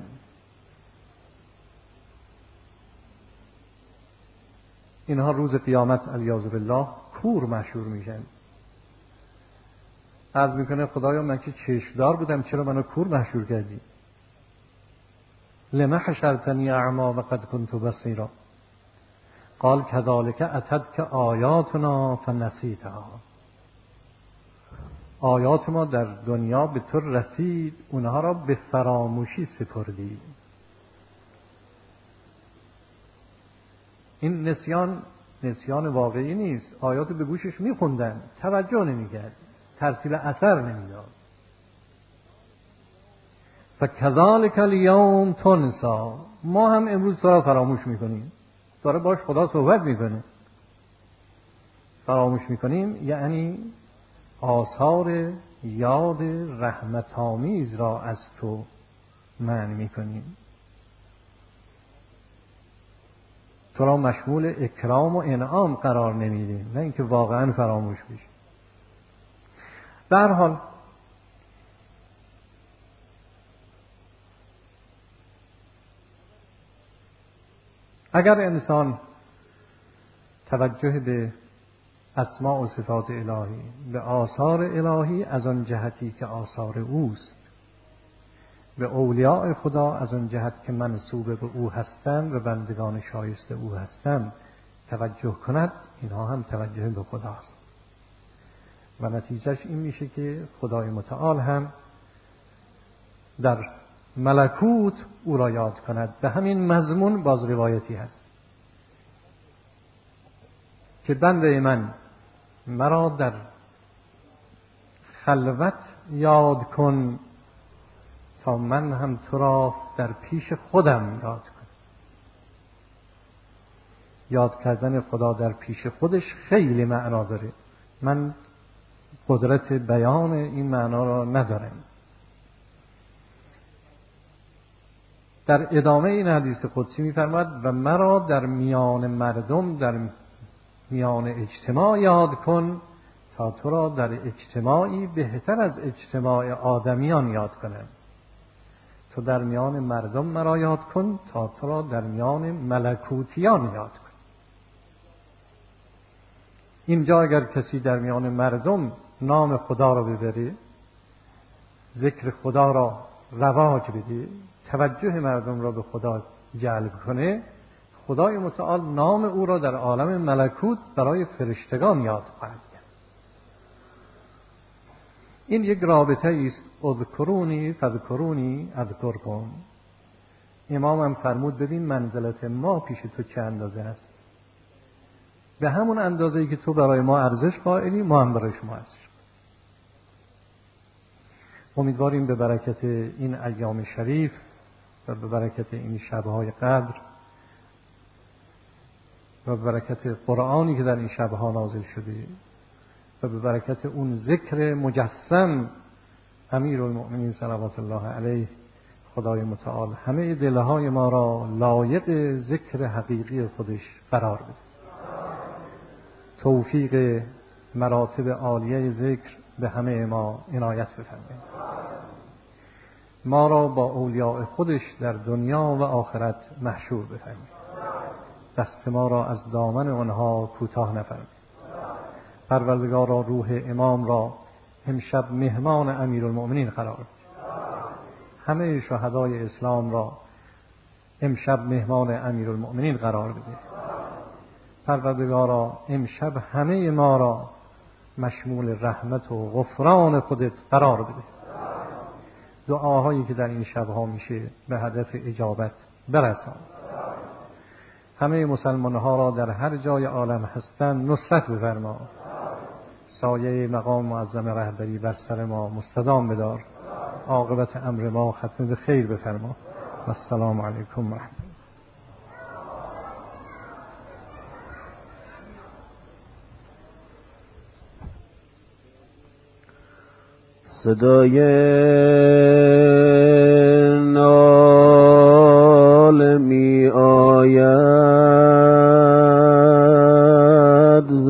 اینها روز قیامت علیاذ بالله کور مشهور میشن. عرض میکنه خدایا من که چشمدار بودم چرا منو کور مشهور کردی؟ لما حشرتنی اعمی وقد كنت بصیرا قال كذلك اتتك آیاتنا فنسیتها. آیات ما در دنیا به تو رسید اونها را به فراموشی سپردی. این نسیان واقعی نیست. آیات به گوشش میخوندن توجه نمیکرد، ترتیب اثر نمیداد. فکذالک الیوم تنسی. ما هم امروز تو را فراموش میکنیم. داره باش خدا صحبت میکنه. فراموش میکنیم یعنی آثار یاد رحمت آمیز را از تو منع میکنیم. تو را مشمول اکرام و انعام قرار نمیدیم، نه اینکه واقعا فراموش بشی. به هر حال اگر انسان توجه به اسماء و صفات الهی، به آثار الهی از آن جهتی که آثار اوست، به اولیاء خدا از آن جهت که منسوب به او هستند و بندگان شایسته او هستند توجه کند، اینها هم توجه به خداست و نتیجهش این میشه که خدای متعال هم در ملکوت او را یاد کند. به همین مضمون باز روایتی هست که بنده من مرا در خلوت یاد کن تا من هم تو را در پیش خودم یاد کنم. یاد کردن خدا در پیش خودش خیلی معنا داره. من قدرت بیان این معنا را ندارم. در ادامه این حدیث قدسی می‌فرماید و مرا در میان مردم، در میان اجتماع یاد کن تا تو را در اجتماعی بهتر از اجتماع آدمیان یاد کنم. تو در میان مردم مرا یاد کن تا تو را در میان ملکوتیان یاد کن. اینجا اگر کسی در میان مردم نام خدا را ببره، ذکر خدا را رواج بده، توجه مردم را به خدا جلب کنه، خدای متعال نام او را در عالم ملکوت برای فرشتگان یاد خواهد کرد. این یک رابطه است. اذکرونی فذکرونی اذکرکم. امام هم فرمود ببین منزلت ما پیش تو چه اندازه است. به همون اندازه‌ای که تو برای ما ارزش قائلی، ما هم برای شما ارزش. امیدواریم به برکت این ایام شریف و به برکت این شب‌های قدر و به برکت قرآنی که در این شب‌ها نازل شده و به برکت اون ذکر مجسم امیرالمؤمنین صلوات الله علیه، خدای متعال همه دلهای ما را لایق ذکر حقیقی خودش قرار بده. توفیق مراتب عالیه ذکر به همه ما عنایت بفرمایید. ما را با اولیاء خودش در دنیا و آخرت محشور بفرمایید. دست ما را از دامن آنها کوتاه نفرمایید. پروردگارا روح امام را امشب مهمان امیرالمؤمنین قرار بده. همه شهدای اسلام را امشب مهمان امیرالمؤمنین قرار بده. پروردگارا امشب همه ما را مشمول رحمت و غفران خودت قرار بده. دعاهایی که در این شبها میشه به هدف اجابت برسان. همه مسلمان ها را در هر جای عالم هستند نصرت بفرما. سایه مقام معظم رهبری بر سر ما مستدام بدار. عاقبت امر ما ختم به خیر بفرما. السلام علیکم و رحمت الله. صدای ناله می آید ز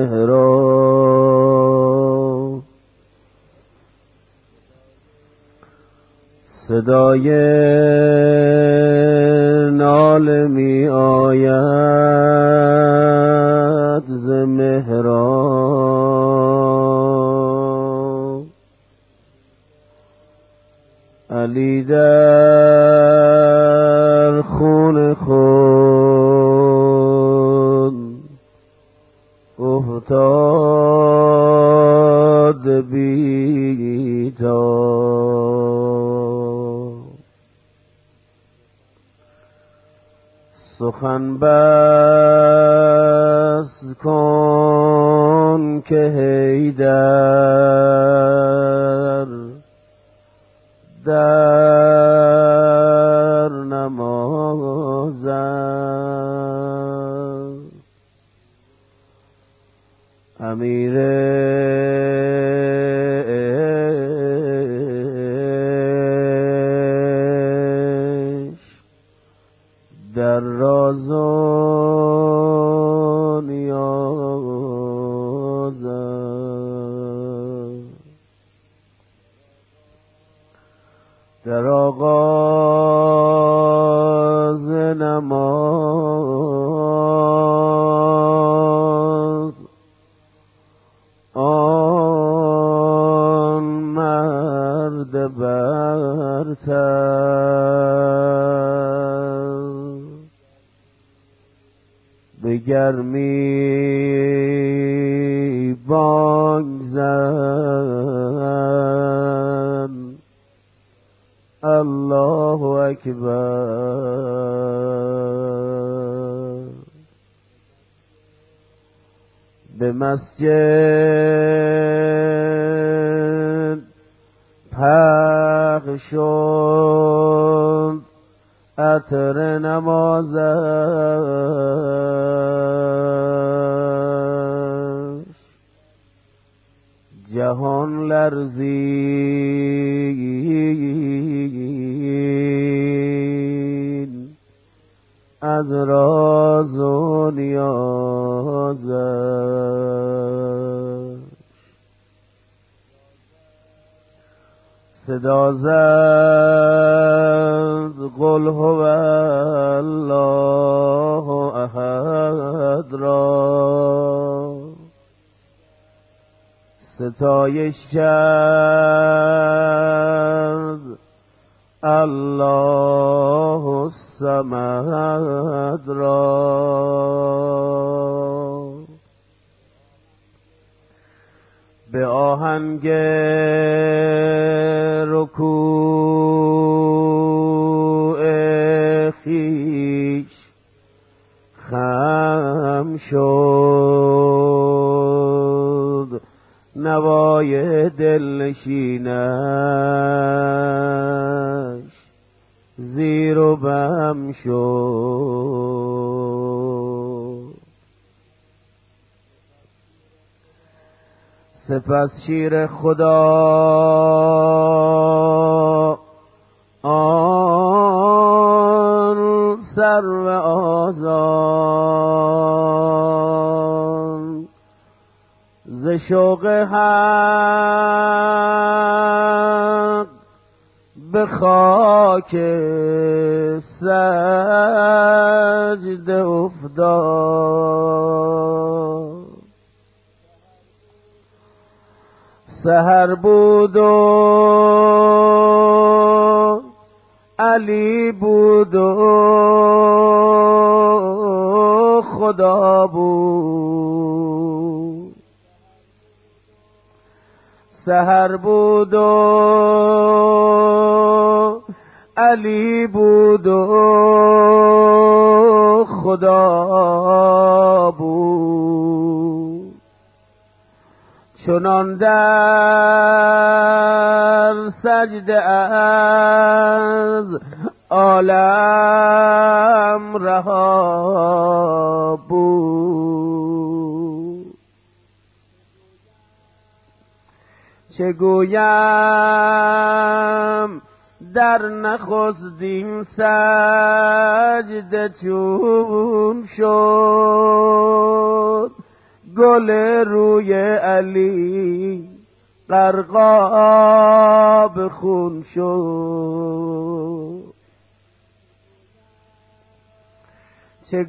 محراب، صدای ناله می آید ز محراب. علی در خون خود افتاد بی‌تاب. سخن بس کن که حیدر در نماز امیر در راز و نیاز در آغاز نماز آن مرد برتر به گرمی بانگ زد الله اکبر. به مسجد پخش شد عطر نمازش، جهان لرزید از راز و نیازش. صدا زد قل هو الله احد را، ستایش کرد الله الصمد را. به آهنگ رکوع خویش خم شد، نوای دلنشینش زیر و بم شد. سپس شیر خدا آن سرو آزاد ز شوق حق به خاک سجده افتاد. سحر بود و علی بود و خدا بود، سحر بود و علی بود و خدا بود. چنان در سجده از عالم رها بود. چه گویم در نخستین سجده چون شد، گل روی علی غرقاب خون شد. چه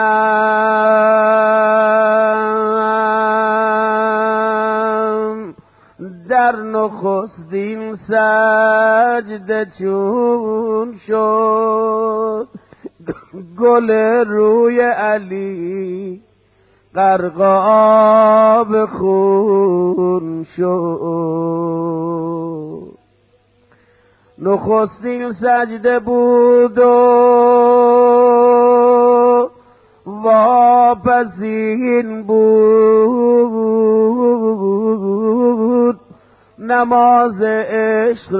گویم در نخستین سجده چون شد، گل روی علی غرقاب خون شد. نخستین سجده بود و واپسین بود، نماز عشق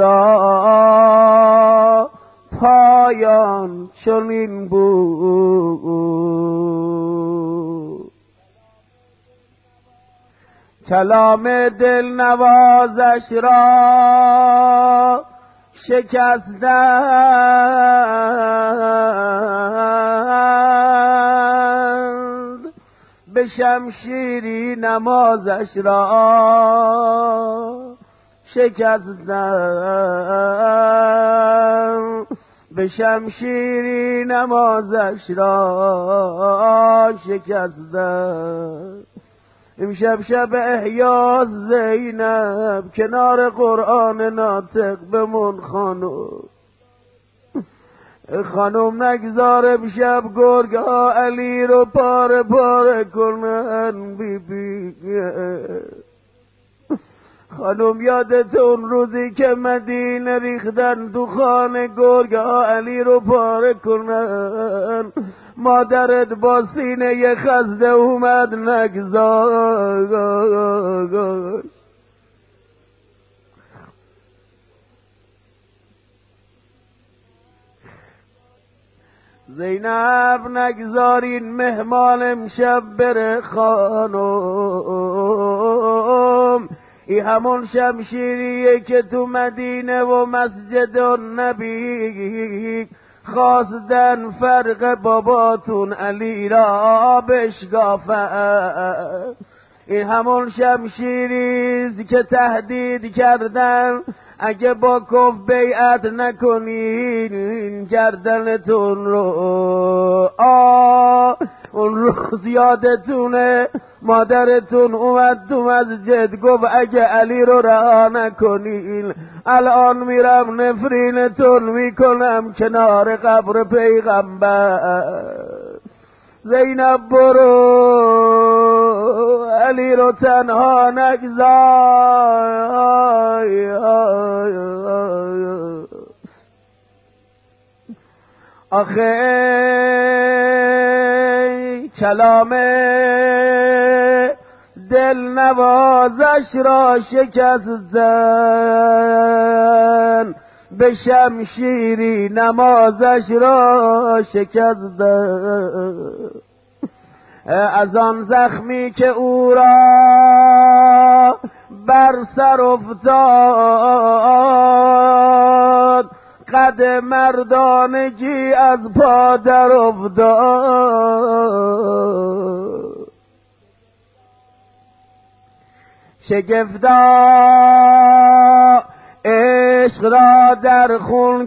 را پایان چنین بود. کلام دل نوازش را شکستند، به شمشیری نمازش را شکستند، به شمشیری نمازش را شکستند. امشب شب احیا زینب کنار قرآن ناطق بمون خانم نگذار امشب گرگ ها علی رو پاره پاره کنن. بی خانم یادت اون روزی که مدینه ریختن تو خانه گرگ ها علی رو پاره کنن، مادرت با سینه خزده اومد نگذاشت. زینب نگذارین مهمان امشب بره خانم، این همون شمشیریه که تو مدینه و مسجد النبی خواستن فرق باباتون علی را بشکافن. این همون شمشیریست که تهدید کردن اگه با کف بیعت نکنین گردنتون رو. اون روز یادتونه مادرتون اومد تو مسجد گفت اگه علی رو رها نکنین الان میرم نفرینتون میکنم کنار قبر پیغمبر. زینب برو علی رو تنها نگذار. آخه کلام دل نوازش را شکستن، به شمشیری نمازش را شکستن. از آن زخمی که او را بر سر افتاد، قد مردانگی از پا در افتاد. شگفتا عشق را در خون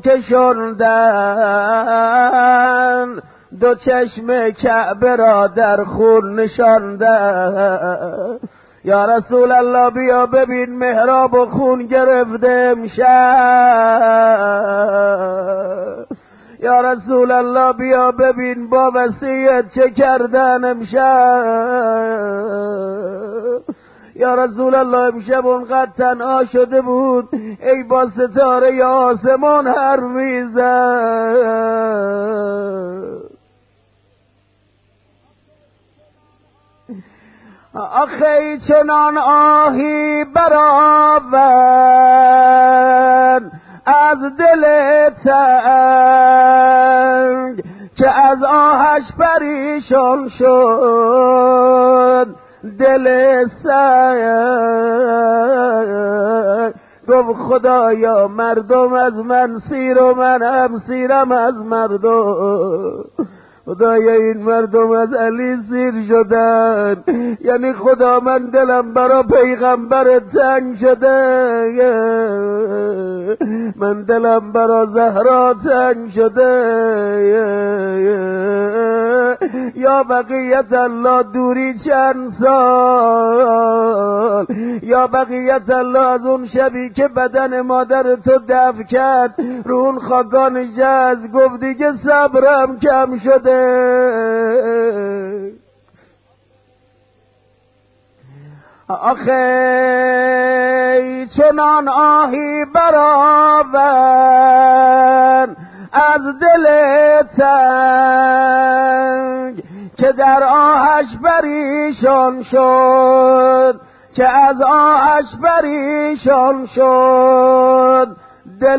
کشاندن، دو چشم کعبه را در خون نشاندن. یا رسول الله بیا ببین محراب و خون گرفته امشب. یا رسول الله بیا ببین با وصیت چه کردن امشب. یا رسول الله امشب اونقدر تنها شده بود ای با ستاره یا آسمان حرف میزد. آخی چنان آهی برآورد از دل تنگ که از آهش پریشان شد دل سنگ. گفت خدایا مردم از من سیر و من هم سیرم از مردم. خدایا این مردم از علی سیر شدن، یعنی خدا من دلم برا پیغمبر تنگ شده، من دلم برا زهرا تنگ شده. یا بقیت الله دوری چند سال، یا بقیت الله از اون شبی که بدن مادر تو دفن کرد رو اون خاکان جز گفت دیگه صبرم کم شده. آخی چنان آهی برآورد از دل تنگ که در آهش پریشان شد، که از آهش پریشان شد دل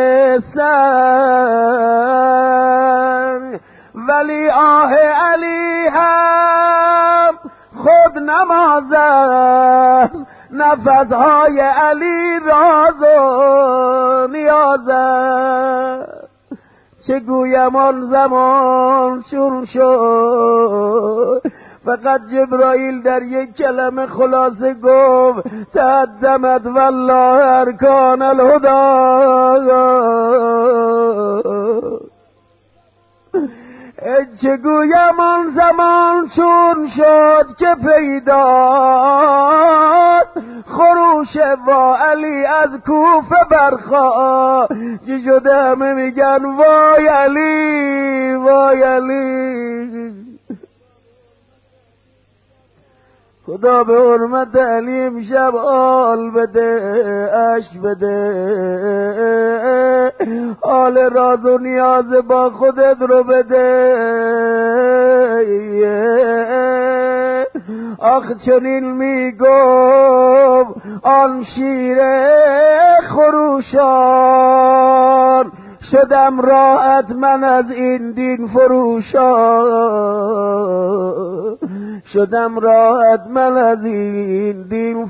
سنگ. ولی آه علی هم خود نماز است، نفسهای علی راز و نیاز است. چه گویم آن زمان چون شد، فقط جبرائیل در یک کلمه خلاصه گفت تقدمت والله ارکان الهدی. چه گویم آن زمان چون شد که پیداست خروش با علی از کوفه برخا. چی شده همه میگن وای علی وای علی. خدا به حرمت علی امشب آل بده اش بده، آل راز و نیاز با خودت رو بده. آخ چنین میگفت آن شیر خروشان، شدم راحت من از این دین فروشان، شدم راحت من از این دین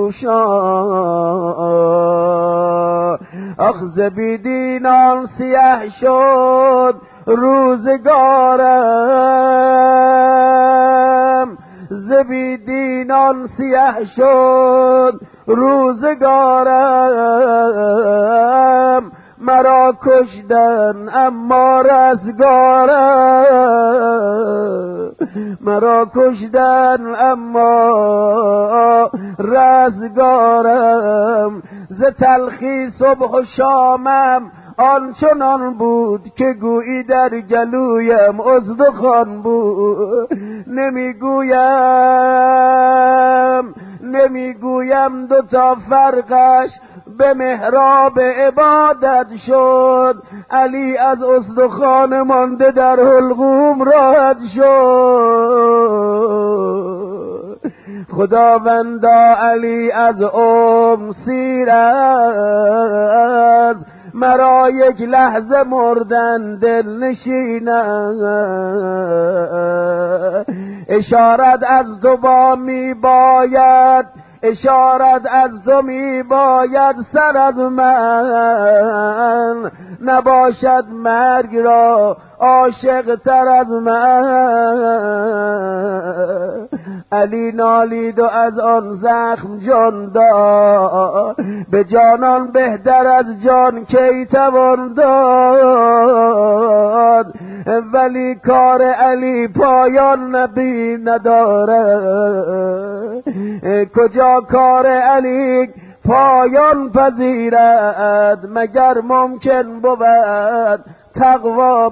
فروشان. آخ زبی دینان سیاه شد روزگارم، زبی دینان سیاه شد روزگارم. مرا کشدن اما رستگارم، مرا کشدن اما رستگارم. ز تلخی صبح و شامم آنچنان بود که گویی در گلویم استخوان بود. نمیگویم دوتا فرقش به محراب عبادت شد، علی از استخوان مانده در حلقوم راحت شد. خداوندا علی از سیر است، مرا یک لحظه مردن دل نشینم. اشارت از تو با می باید، اشارت از تو می باید سر از من، نباشد مرگ را عاشق تر از من. علی نالید و از آن زخم جان داد، به جانان بهتر از جان کی توان داد. ولی کار علی پایان نبی نداره. کجا کار علی پایان پذیرد مگر ممکن بود تقوا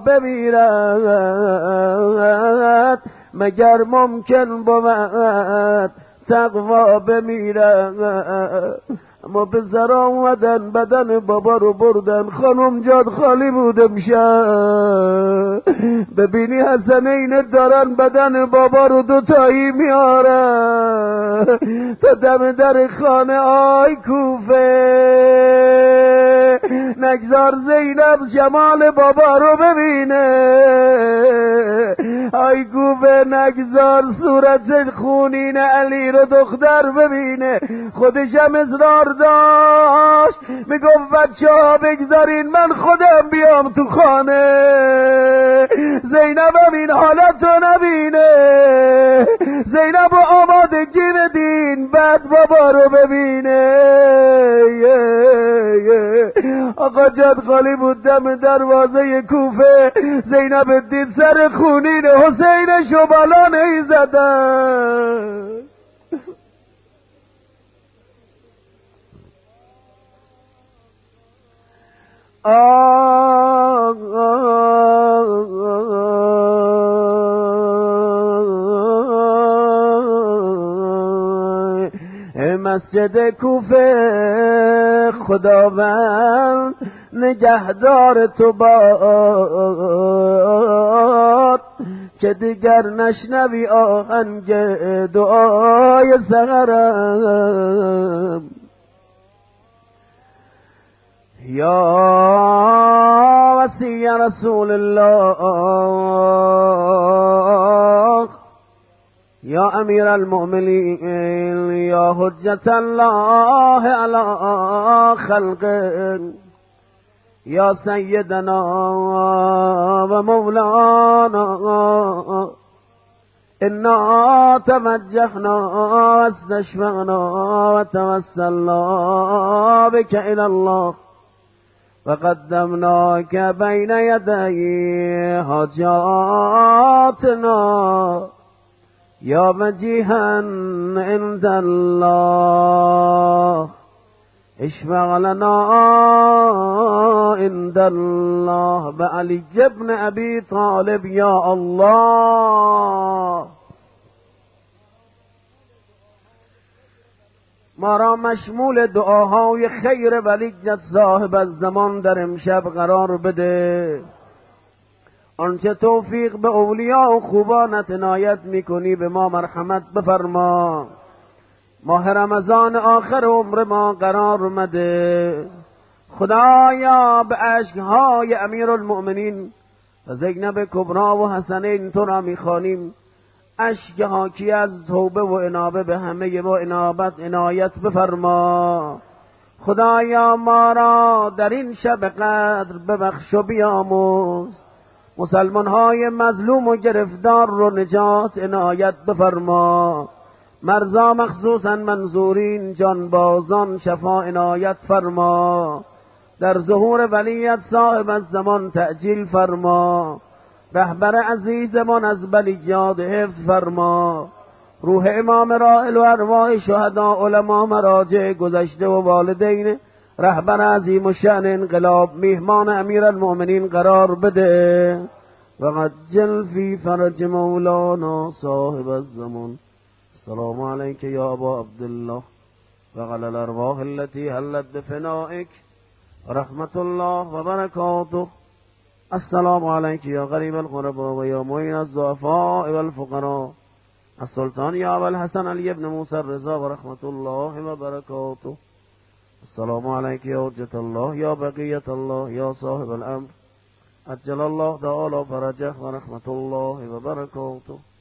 بمیرد، مگر ممکن بود تقوا بمیرد. اما به زر آمدن بدن بابا رو بردن، خانم جاد خالی بود امشب. ببینی حسنین دارن بدن بابا رو دوتایی میارن تا دم در خانه. آی کوفه نگذار زینب جمال بابا رو ببینه، آی کوفه نگذار صورت خونین علی رو دختر ببینه. خودش هم اصرار داشت میگفت بچه ها بگذارین من خودم بیام تو خانه. زینب هم این حالت رو نبینه، زینب رو آمادگی بدین بعد بابا رو ببینه. آقا جاد خالی بود دم دروازه کوفه. زینب دید سر خونین حسینش رو بالا نیزدن. مسجد کوفه خداوند نگهدار تو باد که دیگر نشنوی آهنگ دعای سحرم. یا وصی رسول الله، یا امیر المؤمنین، یا حجت الله علی خلقه، یا سیدنا و مولانا، انا توجهنا واستشفعنا وتوسلنا بك الى الله وقدمناك بين يدي حاجاتنا يا وجيها عند الله اشفع لنا عند الله بعلي بن ابي طالب يا الله. ما را مشمول دعاهای خیر ولیت صاحب الزمان در امشب قرار بده. آنچه توفیق به اولیاء و خوبانت عنایت میکنی به ما مرحمت بفرما. ماه رمضان آخر عمر ما قرار مده. خدایا به اشکهای امیر المؤمنین و زینب کبرا و حسنین تو را میخوانیم. اشک حاکی از توبه و انابه به همه ما انابت عنایت بفرما. خدایا ما را در این شب قدر ببخش و بیاموز. مسلمان های مظلوم و گرفتار رو نجات عنایت بفرما. مرزا مخصوصا منظورین جانبازان شفا عنایت فرما. در ظهور ولیت صاحب الزمان تعجیل فرما. رهبر عزیزمان از بلیجاد حفظ فرما. روح امام راحل و ارواح شهدا علما مراجع گذشته و والدین رهبر عظیم و شأن انقلاب میهمان امیر المؤمنین قرار بده. و عجل فی فرج مولانا صاحب الزمان. السلام علیک یا ابا عبدالله و علی الارواح التي حلت بفنائک رحمت الله و برکاته. السلام علیک یا غریب الغرباء و یا معین الضعفاء والفقراء. السلطان یا ابا الحسن علی بن موسی الرضا و رحمت الله و برکاته. السلام علیک یا حجت الله یا بقیت الله یا صاحب الامر. عجل الله تعالی فرجه و رحمت الله و برکاته.